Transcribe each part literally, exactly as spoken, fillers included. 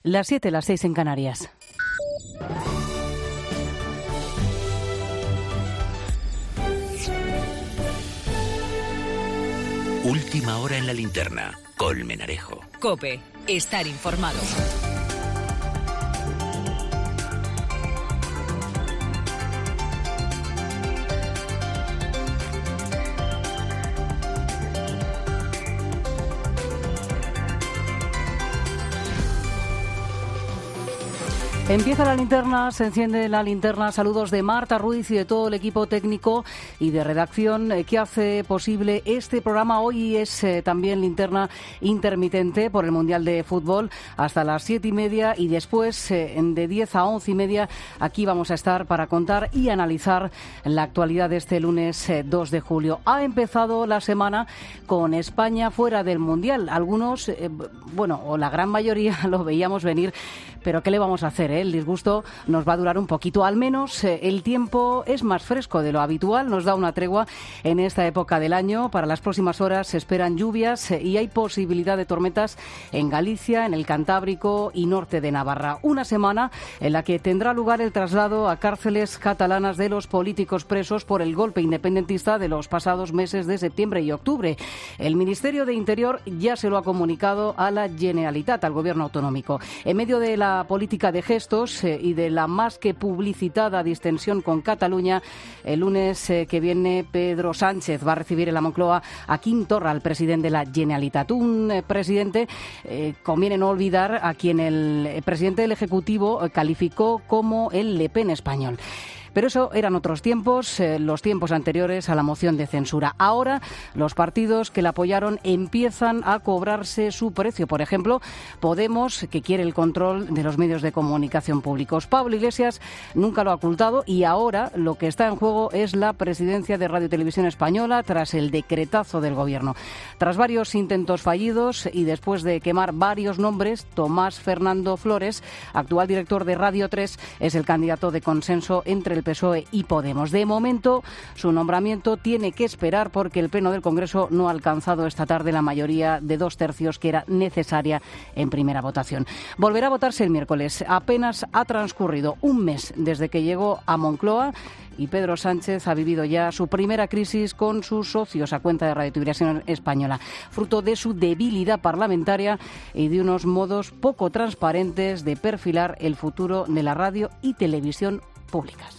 Las siete, las seis en Canarias. Última hora en la linterna. Colmenarejo. COPE. Estar informado. Empieza la linterna, se enciende la linterna. Saludos de Marta Ruiz y de todo el equipo técnico y de redacción que hace posible este programa. Hoy es eh, también linterna intermitente por el Mundial de Fútbol hasta las siete y media y después eh, de diez a once y media aquí vamos a estar para contar y analizar la actualidad de este lunes eh, dos de julio. Ha empezado la semana con España fuera del Mundial. Algunos, eh, bueno, o la gran mayoría lo veíamos venir, pero ¿qué le vamos a hacer? Eh? El disgusto nos va a durar un poquito. Al menos eh, el tiempo es más fresco de lo habitual, nos da una tregua en esta época del año. Para las próximas horas se esperan lluvias eh, y hay posibilidad de tormentas en Galicia, en el Cantábrico y norte de Navarra. Una semana en la que tendrá lugar el traslado a cárceles catalanas de los políticos presos por el golpe independentista de los pasados meses de septiembre y octubre. El Ministerio de Interior ya se lo ha comunicado a la Generalitat, al Gobierno autonómico. En medio de la política de gestos y de la más que publicitada distensión con Cataluña, el lunes eh, que viene Pedro Sánchez va a recibir en la Moncloa a Quim Torra, el presidente de la Generalitat. Un eh, presidente, eh, conviene no olvidar, a quien el eh, presidente del Ejecutivo eh, calificó como el Le Pen español. Pero eso eran otros tiempos, eh, los tiempos anteriores a la moción de censura. Ahora los partidos que la apoyaron empiezan a cobrarse su precio. Por ejemplo, Podemos, que quiere el control de los medios de comunicación públicos. Pablo Iglesias nunca lo ha ocultado y ahora lo que está en juego es la presidencia de Radio y Televisión Española tras el decretazo del Gobierno. Tras varios intentos fallidos y después de quemar varios nombres, Tomás Fernando Flores, actual director de Radio tres, es el candidato de consenso entre el P S O E y Podemos. De momento, su nombramiento tiene que esperar porque el Pleno del Congreso no ha alcanzado esta tarde la mayoría de dos tercios que era necesaria en primera votación. Volverá a votarse el miércoles. Apenas ha transcurrido un mes desde que llegó a Moncloa y Pedro Sánchez ha vivido ya su primera crisis con sus socios a cuenta de Radio y Televisión Española, fruto de su debilidad parlamentaria y de unos modos poco transparentes de perfilar el futuro de la radio y televisión públicas.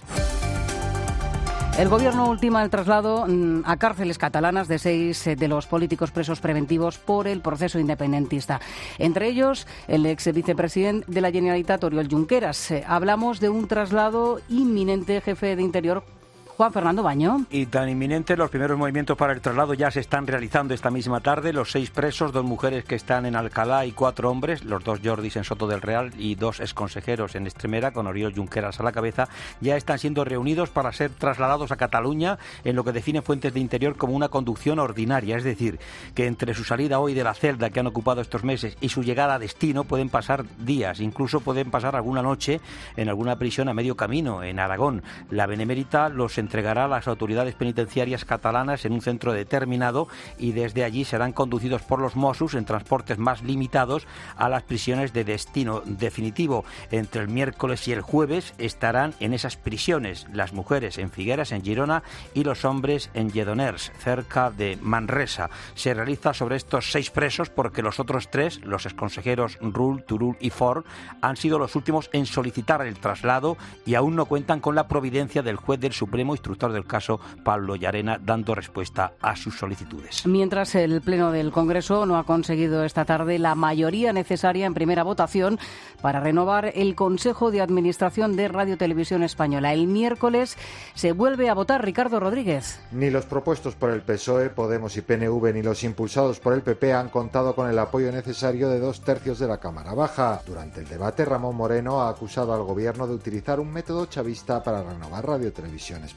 El Gobierno ultima el traslado a cárceles catalanas de seis de los políticos presos preventivos por el proceso independentista. Entre ellos, el ex vicepresidente de la Generalitat, Oriol Junqueras. Hablamos de un traslado inminente. Jefe de Interior, Juan Fernando Baño. Y tan inminente, los primeros movimientos para el traslado ya se están realizando esta misma tarde. Los seis presos, dos mujeres que están en Alcalá y cuatro hombres, los dos Jordis en Soto del Real y dos exconsejeros en Extremera, con Oriol Junqueras a la cabeza, ya están siendo reunidos para ser trasladados a Cataluña en lo que definen fuentes de Interior como una conducción ordinaria. Es decir, que entre su salida hoy de la celda que han ocupado estos meses y su llegada a destino pueden pasar días, incluso pueden pasar alguna noche en alguna prisión a medio camino, en Aragón. La Benemérita los entregará a las autoridades penitenciarias catalanas en un centro determinado y desde allí serán conducidos por los Mossos en transportes más limitados a las prisiones de destino definitivo. Entre el miércoles y el jueves estarán en esas prisiones las mujeres en Figueras, en Girona, y los hombres en Lledoners, cerca de Manresa. Se realiza sobre estos seis presos porque los otros tres, los exconsejeros Rull, Turull y Ford, han sido los últimos en solicitar el traslado y aún no cuentan con la providencia del juez del Supremo, instructor del caso, Pablo Llarena, dando respuesta a sus solicitudes. Mientras el Pleno del Congreso no ha conseguido esta tarde la mayoría necesaria en primera votación para renovar el Consejo de Administración de Radio y Televisión Española. El miércoles se vuelve a votar. Ricardo Rodríguez. Ni los propuestos por el P S O E, Podemos y P N V, ni los impulsados por el P P han contado con el apoyo necesario de dos tercios de la Cámara Baja. Durante el debate, Ramón Moreno ha acusado al Gobierno de utilizar un método chavista para renovar Radio y Televisión Española.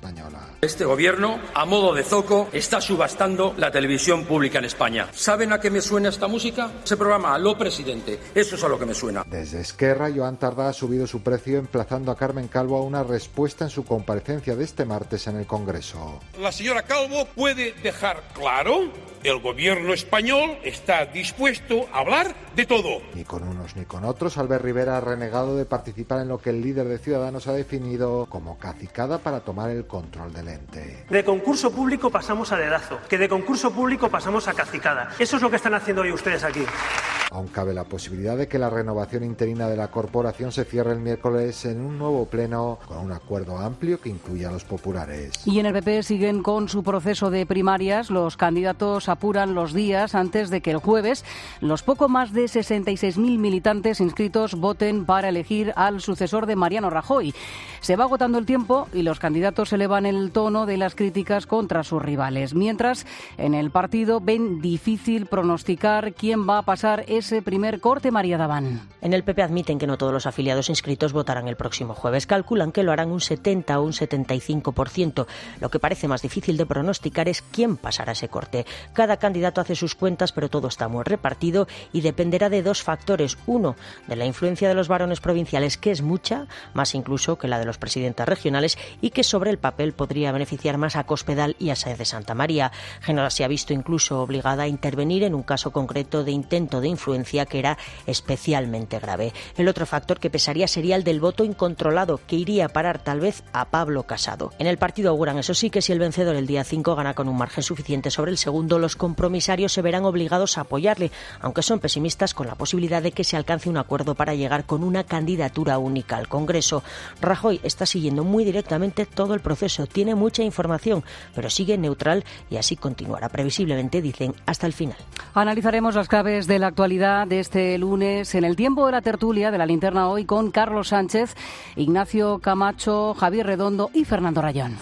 española. Este gobierno, a modo de zoco, está subastando la televisión pública en España. ¿Saben a qué me suena esta música? Se programa Aló Presidente. Eso es a lo que me suena. Desde Esquerra, Joan Tardá ha subido su precio emplazando a Carmen Calvo a una respuesta en su comparecencia de este martes en el Congreso. La señora Calvo puede dejar claro: el gobierno español está dispuesto a hablar de todo. Ni con unos ni con otros, Albert Rivera ha renegado de participar en lo que el líder de Ciudadanos ha definido como cacicada para tomar el control del ente. De concurso público pasamos a dedazo, que de concurso público pasamos a cacicada. Eso es lo que están haciendo hoy ustedes aquí. Aún cabe la posibilidad de que la renovación interina de la corporación se cierre el miércoles en un nuevo pleno con un acuerdo amplio que incluya a los populares. Y en el P P siguen con su proceso de primarias. Los candidatos apuran los días antes de que el jueves los poco más de sesenta y seis mil militantes inscritos voten para elegir al sucesor de Mariano Rajoy. Se va agotando el tiempo y los candidatos elevan el tono de las críticas contra sus rivales. Mientras, en el partido ven difícil pronosticar quién va a pasar ese primer corte. María Daván. En el P P admiten que no todos los afiliados inscritos votarán el próximo jueves. Calculan que lo harán un setenta o un setenta y cinco por ciento. Lo que parece más difícil de pronosticar es quién pasará ese corte. Cada candidato hace sus cuentas, pero todo está muy repartido y dependerá de dos factores. Uno, de la influencia de los varones provinciales, que es mucha, más incluso que la de los presidentes regionales, y que sobre el papel podría beneficiar más a Cospedal y a Sáenz de Santa María. Génova se ha visto incluso obligada a intervenir en un caso concreto de intento de influencia que era especialmente grave. El otro factor que pesaría sería el del voto incontrolado, que iría a parar tal vez a Pablo Casado. En el partido auguran, eso sí, que si el vencedor el día cinco gana con un margen suficiente sobre el segundo, los compromisarios se verán obligados a apoyarle, aunque son pesimistas con la posibilidad de que se alcance un acuerdo para llegar con una candidatura única al Congreso. Rajoy está siguiendo muy directamente todo el proceso, tiene mucha información, pero sigue neutral y así continuará previsiblemente, dicen, hasta el final. Analizaremos las claves de la actualidad de este lunes en el tiempo de la tertulia de la Linterna hoy con Carlos Sánchez, Ignacio Camacho, Javier Redondo y Fernando Rayón.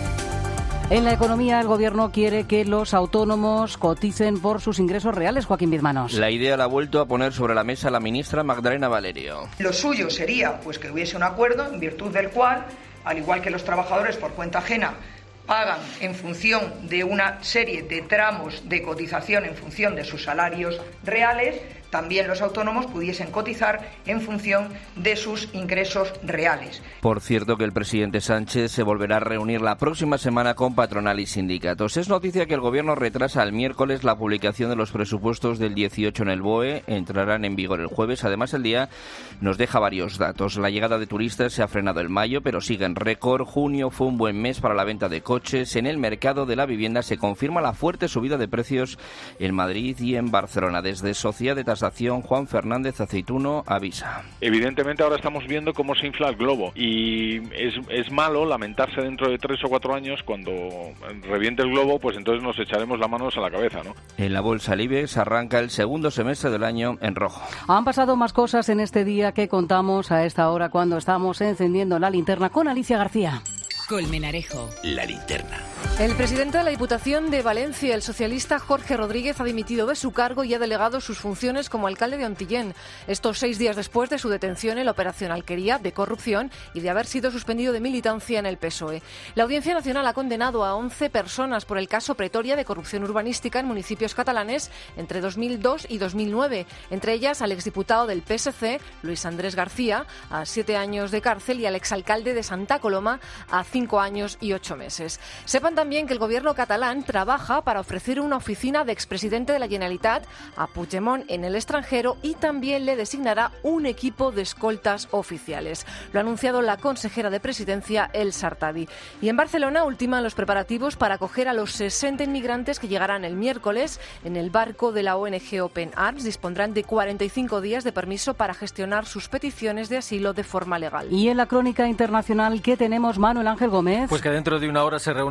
En la economía, el Gobierno quiere que los autónomos coticen por sus ingresos reales. Joaquín Bizmanos. La idea la ha vuelto a poner sobre la mesa la ministra Magdalena Valerio. Lo suyo sería pues que hubiese un acuerdo en virtud del cual, al igual que los trabajadores por cuenta ajena pagan en función de una serie de tramos de cotización en función de sus salarios reales, también los autónomos pudiesen cotizar en función de sus ingresos reales. Por cierto, que el presidente Sánchez se volverá a reunir la próxima semana con patronal y sindicatos. Es noticia que el Gobierno retrasa el miércoles la publicación de los presupuestos del dieciocho en el B O E. Entrarán en vigor el jueves. Además, el día nos deja varios datos. La llegada de turistas se ha frenado en mayo, pero sigue en récord. Junio fue un buen mes para la venta de coches. En el mercado de la vivienda se confirma la fuerte subida de precios en Madrid y en Barcelona. Desde Sociedad de Tasación, Juan Fernández Aceituno avisa. Evidentemente ahora estamos viendo cómo se infla el globo y es, es malo lamentarse dentro de tres o cuatro años cuando reviente el globo, pues entonces nos echaremos las manos a la cabeza, ¿no? En la bolsa el IBEX arranca el segundo semestre del año en rojo. Han pasado más cosas en este día que contamos a esta hora cuando estamos encendiendo la linterna con Alicia García. Colmenarejo. La linterna. El presidente de la Diputación de Valencia, el socialista Jorge Rodríguez, ha dimitido de su cargo y ha delegado sus funciones como alcalde de Ontillén. Estos seis días después de su detención en la operación Alquería de corrupción y de haber sido suspendido de militancia en el P S O E. La Audiencia Nacional ha condenado a once personas por el caso Pretoria de corrupción urbanística en municipios catalanes entre dos mil dos y dos mil nueve. Entre ellas al exdiputado del P S C, Luis Andrés García, a siete años de cárcel, y al exalcalde de Santa Coloma a cinco años y ocho meses. Sepan también que el gobierno catalán trabaja para ofrecer una oficina de expresidente de la Generalitat a Puigdemont en el extranjero y también le designará un equipo de escoltas oficiales. Lo ha anunciado la consejera de Presidencia, Elsa Artadi. Y en Barcelona ultiman los preparativos para acoger a los sesenta inmigrantes que llegarán el miércoles en el barco de la O N G Open Arms. Dispondrán de cuarenta y cinco días de permiso para gestionar sus peticiones de asilo de forma legal. Y en la crónica internacional, ¿qué tenemos, Manuel Ángel Gómez? Pues que dentro de una hora se reúne la canciller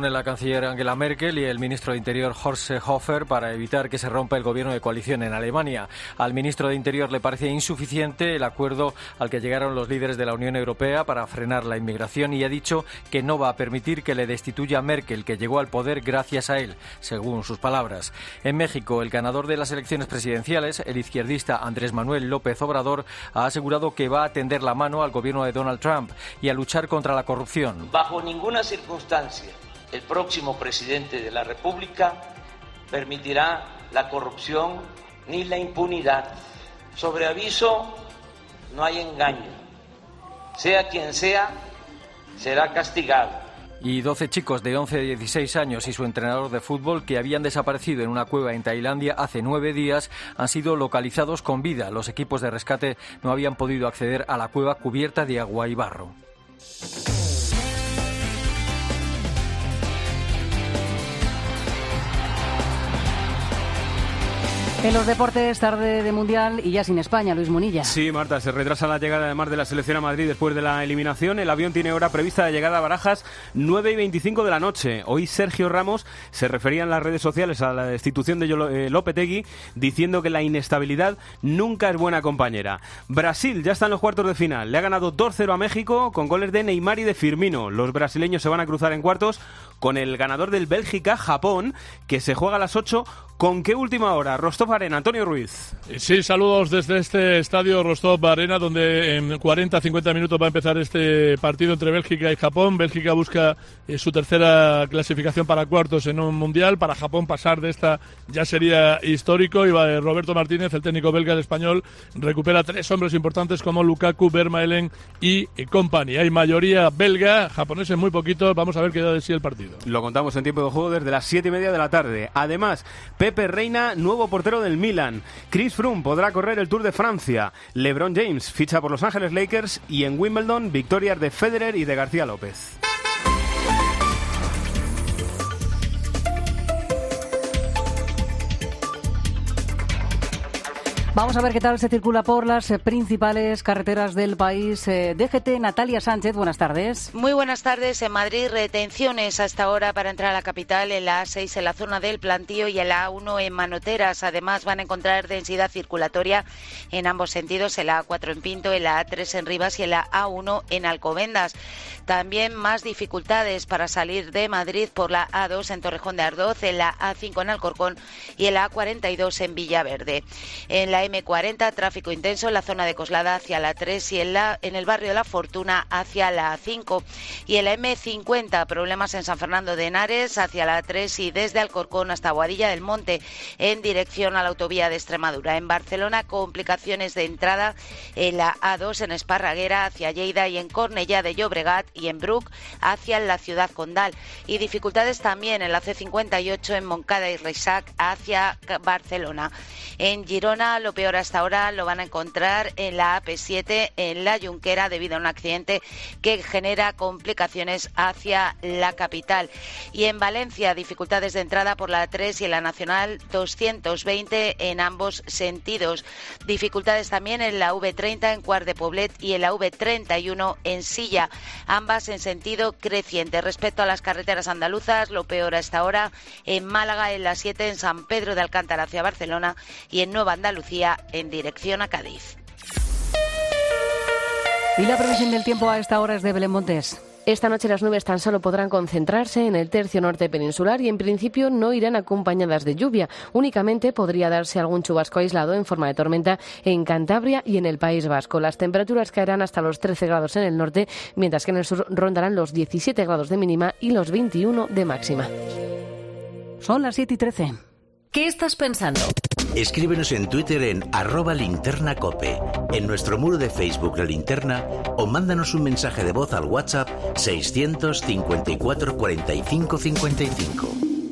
canciller Angela Merkel y el ministro de Interior Horst Seehofer para evitar que se rompa el gobierno de coalición en Alemania. Al ministro de Interior le parecía insuficiente el acuerdo al que llegaron los líderes de la Unión Europea para frenar la inmigración y ha dicho que no va a permitir que le destituya a Merkel, que llegó al poder gracias a él, según sus palabras. En México, el ganador de las elecciones presidenciales, el izquierdista Andrés Manuel López Obrador, ha asegurado que va a tender la mano al gobierno de Donald Trump y a luchar contra la corrupción. Bajo ninguna circunstancia el próximo presidente de la República permitirá la corrupción ni la impunidad. Sobre aviso no hay engaño. Sea quien sea, será castigado. Y doce chicos de once a dieciséis años y su entrenador de fútbol que habían desaparecido en una cueva en Tailandia hace nueve días han sido localizados con vida. Los equipos de rescate no habían podido acceder a la cueva cubierta de agua y barro. En los deportes, tarde de Mundial y ya sin España, Luis Munilla. Sí, Marta, se retrasa la llegada además de la selección a Madrid después de la eliminación. El avión tiene hora prevista de llegada a Barajas nueve y veinticinco de la noche. Hoy Sergio Ramos se refería en las redes sociales a la destitución de Lopetegui diciendo que la inestabilidad nunca es buena compañera. Brasil ya está en los cuartos de final. Le ha ganado dos cero a México con goles de Neymar y de Firmino. Los brasileños se van a cruzar en cuartos con el ganador del Bélgica-Japón, que se juega a las ocho. ¿Con qué última hora? Rostov Arena, Antonio Ruiz. Sí, saludos desde este estadio Rostov Arena, donde en cuarenta a cincuenta minutos va a empezar este partido entre Bélgica y Japón. Bélgica busca eh, su tercera clasificación para cuartos en un mundial. Para Japón pasar de esta ya sería histórico. Y va, Roberto Martínez, el técnico belga, el español, recupera tres hombres importantes como Lukaku, Vermaelen y company. Hay mayoría belga, japoneses muy poquitos. Vamos a ver qué da de sí el partido. Lo contamos en tiempo de juego desde las siete y media de la tarde. Además, Pepe Reina, nuevo portero del Milan. Chris Froome podrá correr el Tour de Francia. LeBron James ficha por Los Ángeles Lakers y en Wimbledon victorias de Federer y de García López. Vamos a ver qué tal se circula por las eh, principales carreteras del país. Eh, D G T, Natalia Sánchez, buenas tardes. Muy buenas tardes. En Madrid, retenciones hasta ahora para entrar a la capital en la A seis en la zona del Plantío y en la A uno en Manoteras. Además, van a encontrar densidad circulatoria en ambos sentidos, en la A cuatro en Pinto, en la A tres en Rivas y en la A uno en Alcobendas. También más dificultades para salir de Madrid por la A dos en Torrejón de Ardoz, en la A cinco en Alcorcón y en la A cuarenta y dos en Villaverde. En la eme cuarenta, tráfico intenso en la zona de Coslada hacia la tres y en, la, en el barrio de La Fortuna hacia la A cinco. Y en la eme cincuenta, problemas en San Fernando de Henares hacia la A tres y desde Alcorcón hasta Boadilla del Monte en dirección a la autovía de Extremadura. En Barcelona, complicaciones de entrada en la A dos en Esparraguera hacia Lleida y en Cornellá de Llobregat y en Bruc hacia la ciudad condal. Y dificultades también en la ce cincuenta y ocho en Moncada y Reixac hacia Barcelona. En Girona, lo peor hasta ahora lo van a encontrar en la A P siete en la Junquera debido a un accidente que genera complicaciones hacia la capital. Y en Valencia, dificultades de entrada por la A tres y en la Nacional doscientos veinte en ambos sentidos. Dificultades también en la ve treinta en Quart de Poblet y en la ve treinta y uno en Silla, ambas en sentido creciente. Respecto a las carreteras andaluzas, lo peor hasta ahora en Málaga, en la siete en San Pedro de Alcántara hacia Barcelona y en Nueva Andalucía en dirección a Cádiz. Y la previsión del tiempo a esta hora es de Belén Montes. Esta noche las nubes tan solo podrán concentrarse en el tercio norte peninsular y en principio no irán acompañadas de lluvia. Únicamente podría darse algún chubasco aislado en forma de tormenta en Cantabria y en el País Vasco. Las temperaturas caerán hasta los trece grados en el norte, mientras que en el sur rondarán los diecisiete grados de mínima y los veintiuno de máxima. Son las siete y trece. ¿Qué estás pensando? Escríbenos en Twitter en arroba linterna cope, en nuestro muro de Facebook La Linterna o mándanos un mensaje de voz al WhatsApp seiscientos cincuenta y cuatro cuarenta y cinco cincuenta y cinco.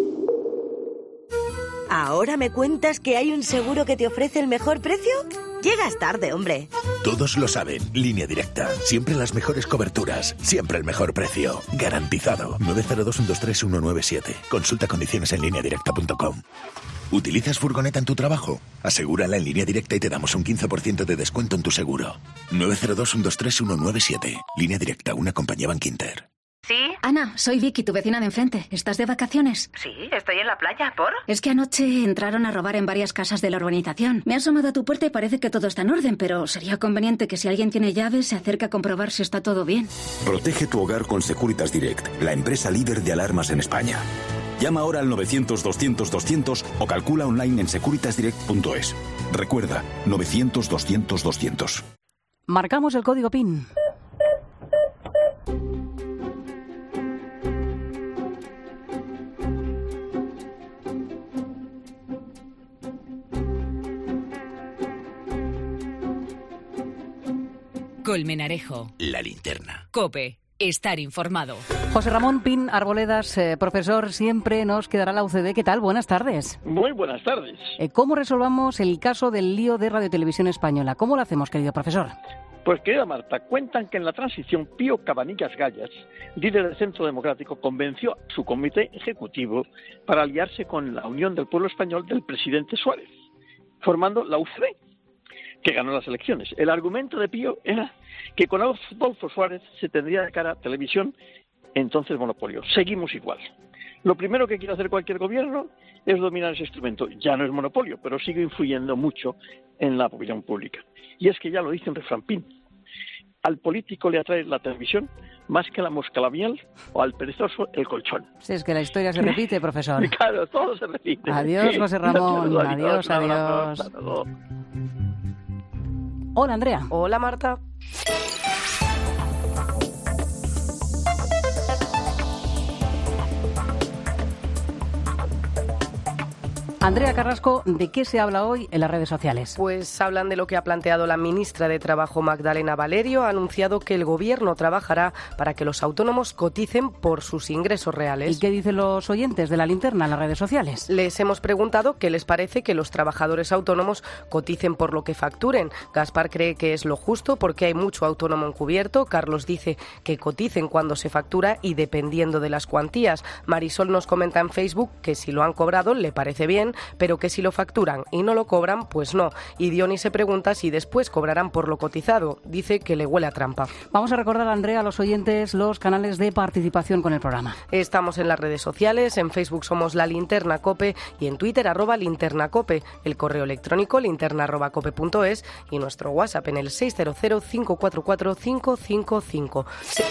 ¿Ahora me cuentas que hay un seguro que te ofrece el mejor precio? Llegas tarde, hombre. Todos lo saben. Línea Directa. Siempre las mejores coberturas. Siempre el mejor precio. Garantizado. nueve cero dos uno dos tres uno nueve siete. Consulta condiciones en línea directa punto com. ¿Utilizas furgoneta en tu trabajo? Asegúrala en Línea Directa y te damos un quince por ciento de descuento en tu seguro. nueve cero dos uno dos tres uno nueve siete. Línea Directa, una compañía Bankinter. ¿Sí? Ana, soy Vicky, tu vecina de enfrente. ¿Estás de vacaciones? Sí, estoy en la playa. ¿Por? Es que anoche entraron a robar en varias casas de la urbanización. Me he asomado a tu puerta y parece que todo está en orden, pero sería conveniente que si alguien tiene llaves se acerque a comprobar si está todo bien. Protege tu hogar con Securitas Direct, la empresa líder de alarmas en España. Llama ahora al novecientos doscientos doscientos o calcula online en securitas direct punto es. Recuerda, novecientos doscientos doscientos. Marcamos el código P I N. Colmenarejo. La linterna. COPE. Estar informado. José Ramón Pin Arboledas, eh, profesor, siempre nos quedará la U C D. ¿Qué tal? Buenas tardes. Muy buenas tardes. Eh, ¿Cómo resolvamos el caso del lío de Radio Televisión Española? ¿Cómo lo hacemos, querido profesor? Pues, querida Marta, cuentan que en la transición Pío Cabanillas Gallas, líder del Centro Democrático, convenció a su comité ejecutivo para aliarse con la Unión del Pueblo Español del presidente Suárez, formando la U C D, que ganó las elecciones. El argumento de Pío era que con Adolfo Suárez se tendría de cara a televisión, entonces monopolio. Seguimos igual. Lo primero que quiere hacer cualquier gobierno es dominar ese instrumento. Ya no es monopolio, pero sigue influyendo mucho en la opinión pública. Y es que ya lo dice un refrán Pin. Al político le atrae la televisión más que la mosca la miel o al perezoso el colchón. Sí, es que la historia se repite, profesor. Claro, todo se repite. Adiós, José Ramón. Adiós, adiós. adiós. Hola, Andrea. Hola, Marta. Andrea Carrasco, ¿de qué se habla hoy en las redes sociales? Pues hablan de lo que ha planteado la ministra de Trabajo, Magdalena Valerio. Ha anunciado que el Gobierno trabajará para que los autónomos coticen por sus ingresos reales. ¿Y qué dicen los oyentes de la linterna en las redes sociales? Les hemos preguntado qué les parece que los trabajadores autónomos coticen por lo que facturen. Gaspar cree que es lo justo porque hay mucho autónomo encubierto. Carlos dice que coticen cuando se factura y dependiendo de las cuantías. Marisol nos comenta en Facebook que si lo han cobrado le parece bien, pero que si lo facturan y no lo cobran, pues no. Y Diony se pregunta si después cobrarán por lo cotizado. Dice que le huele a trampa. Vamos a recordar, Andrea, a los oyentes los canales de participación con el programa. Estamos en las redes sociales, en Facebook somos La Linterna Cope y en Twitter arroba Linterna Cope, el correo electrónico linterna arroba cope punto es y nuestro WhatsApp en el seis cero cero, cinco cuatro cuatro, cinco cinco cinco. Sí.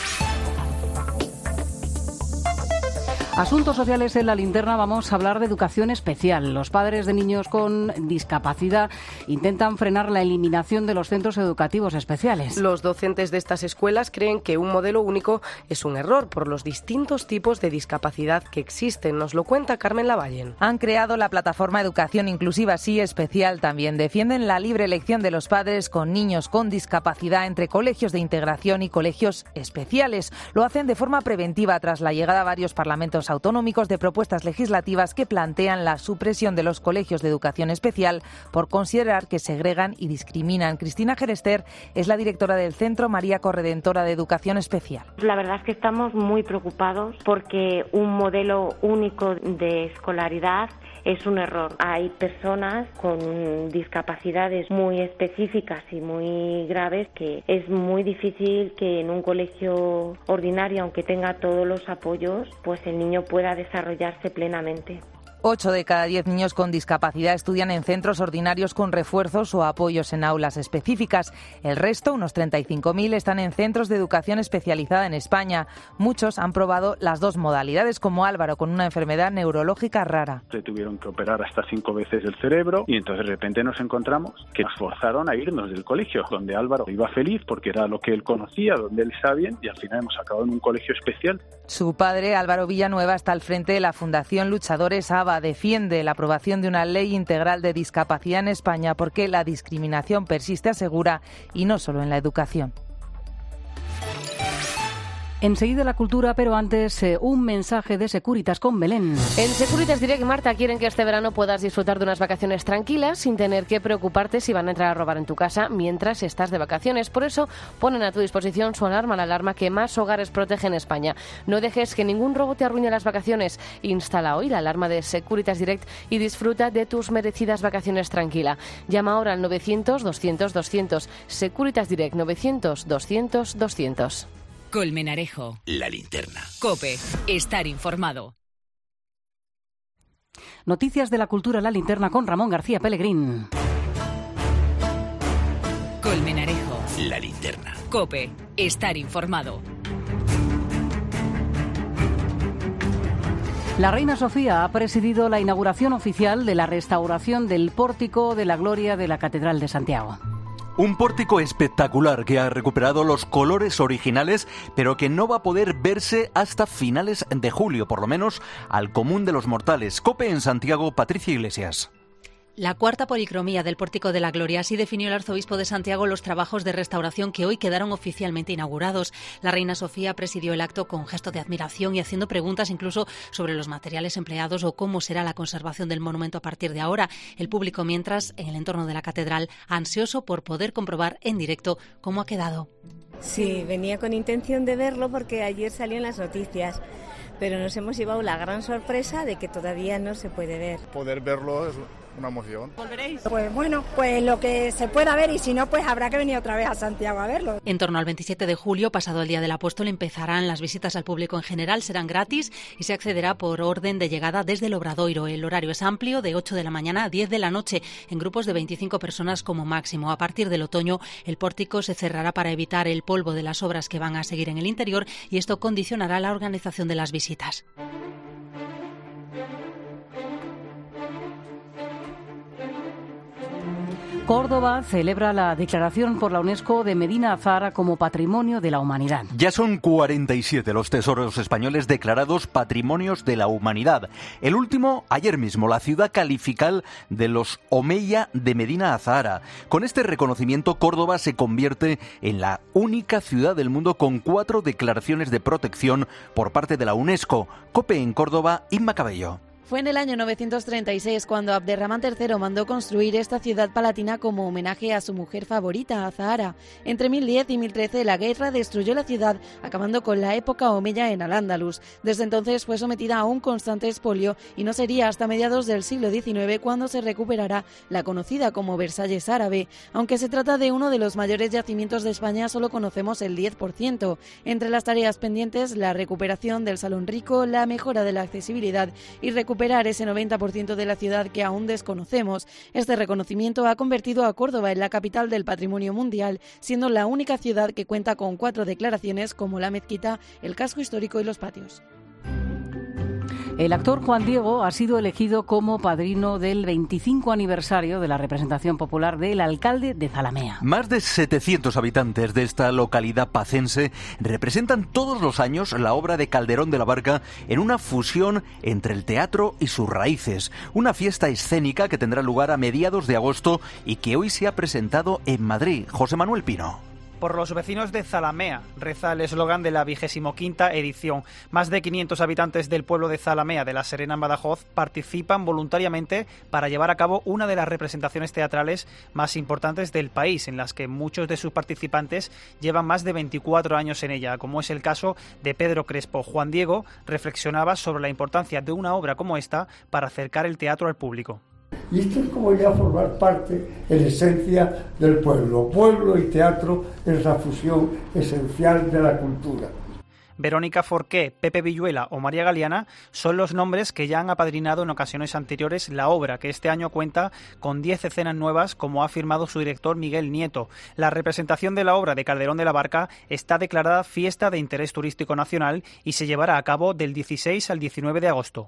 Asuntos sociales en la linterna, vamos a hablar de educación especial. Los padres de niños con discapacidad intentan frenar la eliminación de los centros educativos especiales. Los docentes de estas escuelas creen que un modelo único es un error por los distintos tipos de discapacidad que existen. Nos lo cuenta Carmen Lavallen. Han creado la plataforma Educación Inclusiva Sí Especial. También defienden la libre elección de los padres con niños con discapacidad entre colegios de integración y colegios especiales. Lo hacen de forma preventiva tras la llegada a varios parlamentos autonómicos de propuestas legislativas que plantean la supresión de los colegios de educación especial por considerar que segregan y discriminan. Cristina Gerester es la directora del Centro María Corredentora de Educación Especial. La verdad es que estamos muy preocupados porque un modelo único de escolaridad es un error. Hay personas con discapacidades muy específicas y muy graves que es muy difícil que en un colegio ordinario, aunque tenga todos los apoyos, pues el niño pueda desarrollarse plenamente. Ocho de cada diez niños con discapacidad estudian en centros ordinarios con refuerzos o apoyos en aulas específicas. El resto, unos treinta y cinco mil, están en centros de educación especializada en España. Muchos han probado las dos modalidades, como Álvaro, con una enfermedad neurológica rara. Se tuvieron que operar hasta cinco veces el cerebro y entonces de repente nos encontramos que nos forzaron a irnos del colegio, donde Álvaro iba feliz porque era lo que él conocía, donde él estaba bien, y al final hemos acabado en un colegio especial. Su padre, Álvaro Villanueva, está al frente de la Fundación Luchadores A B A. Defiende la aprobación de una ley integral de discapacidad en España porque la discriminación persiste, asegura, y no solo en la educación. Enseguida la cultura, pero antes eh, un mensaje de Securitas con Belén. En Securitas Direct, Marta, quieren que este verano puedas disfrutar de unas vacaciones tranquilas sin tener que preocuparte si van a entrar a robar en tu casa mientras estás de vacaciones. Por eso ponen a tu disposición su alarma, la alarma que más hogares protege en España. No dejes que ningún robo te arruine las vacaciones. Instala hoy la alarma de Securitas Direct y disfruta de tus merecidas vacaciones tranquila. Llama ahora al novecientos, doscientos, doscientos. Securitas Direct, novecientos, doscientos, doscientos. Colmenarejo. La Linterna. COPE. Estar informado. Noticias de la cultura, La Linterna con Ramón García Pellegrín. Colmenarejo. La Linterna. COPE. Estar informado. La reina Sofía ha presidido la inauguración oficial de la restauración del pórtico de la Gloria de la Catedral de Santiago. Un pórtico espectacular que ha recuperado los colores originales, pero que no va a poder verse hasta finales de julio, por lo menos al común de los mortales. COPE en Santiago, Patricia Iglesias. La cuarta policromía del Pórtico de la Gloria, así definió el arzobispo de Santiago los trabajos de restauración que hoy quedaron oficialmente inaugurados. La reina Sofía presidió el acto con gesto de admiración y haciendo preguntas incluso sobre los materiales empleados o cómo será la conservación del monumento a partir de ahora. El público, mientras, en el entorno de la catedral, ansioso por poder comprobar en directo cómo ha quedado. Sí, venía con intención de verlo porque ayer salió en las noticias, pero nos hemos llevado la gran sorpresa de que todavía no se puede ver. Poder verlo es una emoción. ¿Volveréis? Pues bueno, pues lo que se pueda ver y si no, pues habrá que venir otra vez a Santiago a verlo. En torno al veintisiete de julio, pasado el Día del Apóstol, empezarán las visitas al público en general, serán gratis y se accederá por orden de llegada desde el Obradoiro. El horario es amplio, de ocho de la mañana a diez de la noche, en grupos de veinticinco personas como máximo. A partir del otoño, el pórtico se cerrará para evitar el polvo de las obras que van a seguir en el interior y esto condicionará la organización de las visitas. Córdoba celebra la declaración por la UNESCO de Medina Azahara como Patrimonio de la Humanidad. Ya son cuarenta y siete los tesoros españoles declarados Patrimonios de la Humanidad. El último, ayer mismo, la ciudad califical de los Omeya de Medina Azahara. Con este reconocimiento, Córdoba se convierte en la única ciudad del mundo con cuatro declaraciones de protección por parte de la UNESCO. COPE en Córdoba, Inma Cabello. Fue en el año novecientos treinta y seis cuando Abderramán tercero mandó construir esta ciudad palatina como homenaje a su mujer favorita, Azahara. Entre mil diez y mil trece la guerra destruyó la ciudad, acabando con la época omeya en Al-Ándalus. Desde entonces fue sometida a un constante expolio y no sería hasta mediados del siglo diecinueve cuando se recuperará la conocida como Versalles árabe. Aunque se trata de uno de los mayores yacimientos de España, solo conocemos el diez por ciento. Entre las tareas pendientes, la recuperación del Salón Rico, la mejora de la accesibilidad y recuperar ese noventa por ciento de la ciudad que aún desconocemos. Este reconocimiento ha convertido a Córdoba en la capital del patrimonio mundial, siendo la única ciudad que cuenta con cuatro declaraciones como la mezquita, el casco histórico y los patios. El actor Juan Diego ha sido elegido como padrino del veinticinco aniversario de la representación popular del alcalde de Zalamea. Más de setecientos habitantes de esta localidad pacense representan todos los años la obra de Calderón de la Barca en una fusión entre el teatro y sus raíces. Una fiesta escénica que tendrá lugar a mediados de agosto y que hoy se ha presentado en Madrid. José Manuel Pino. Por los vecinos de Zalamea, reza el eslogan de la vigésimo quinta edición. Más de quinientos habitantes del pueblo de Zalamea de la Serena en Badajoz participan voluntariamente para llevar a cabo una de las representaciones teatrales más importantes del país, en las que muchos de sus participantes llevan más de veinticuatro años en ella, como es el caso de Pedro Crespo. Juan Diego reflexionaba sobre la importancia de una obra como esta para acercar el teatro al público. Y esto es como ya formar parte en esencia del pueblo. Pueblo y teatro es la fusión esencial de la cultura. Verónica Forqué, Pepe Villuela o María Galeana son los nombres que ya han apadrinado en ocasiones anteriores la obra, que este año cuenta con diez escenas nuevas, como ha afirmado su director Miguel Nieto. La representación de la obra de Calderón de la Barca está declarada fiesta de interés turístico nacional y se llevará a cabo del dieciséis al diecinueve de agosto.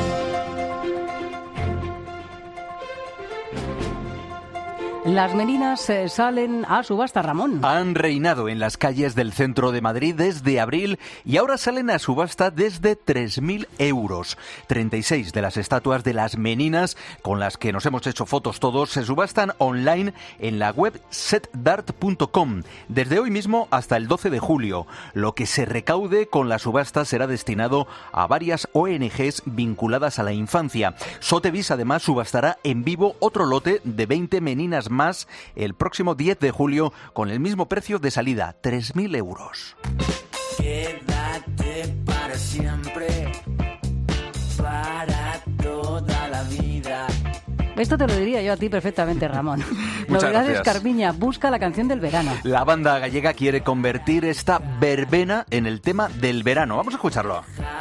Las meninas eh, salen a subasta, Ramón. Han reinado en las calles del centro de Madrid desde abril y ahora salen a subasta desde tres mil euros. treinta y seis de las estatuas de las meninas, con las que nos hemos hecho fotos todos, se subastan online en la web set dart punto com desde hoy mismo hasta el doce de julio. Lo que se recaude con la subasta será destinado a varias O N Ges vinculadas a la infancia. Sotheby's además subastará en vivo otro lote de veinte meninas más el próximo diez de julio con el mismo precio de salida, tres mil euros. Quédate para siempre, para toda la vida. Esto te lo diría yo a ti perfectamente, Ramón. Muchas Novedades, gracias. Carmiña, busca la canción del verano. La banda gallega quiere convertir esta verbena en el tema del verano. Vamos a escucharlo.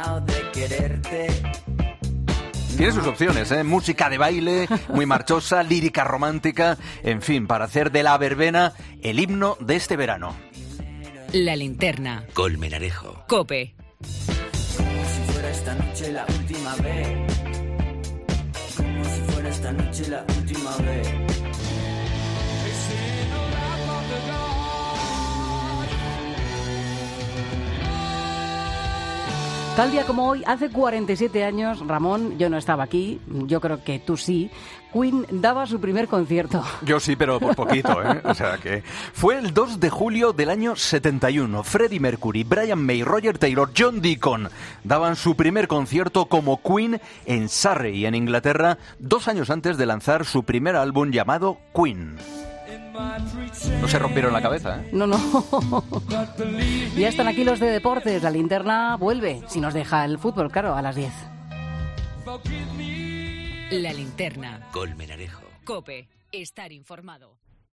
Tiene sus opciones, ¿eh? Música de baile, muy marchosa, lírica romántica, en fin, para hacer de la verbena el himno de este verano. La linterna. Colmenarejo. COPE. Como si fuera esta noche la última vez. Como si fuera esta noche la última vez. Tal día como hoy, hace cuarenta y siete años, Ramón, yo no estaba aquí, yo creo que tú sí, Queen daba su primer concierto. Yo sí, pero por poquito, ¿eh? O sea que fue el dos de julio del año setenta y uno. Freddie Mercury, Brian May, Roger Taylor, John Deacon daban su primer concierto como Queen en Surrey, en Inglaterra, dos años antes de lanzar su primer álbum llamado Queen. No se rompieron la cabeza, ¿eh? No, no. Ya están aquí los de deportes. La linterna vuelve, si nos deja el fútbol, claro, a las diez. La linterna. Colmenarejo. COPE. Estar informado.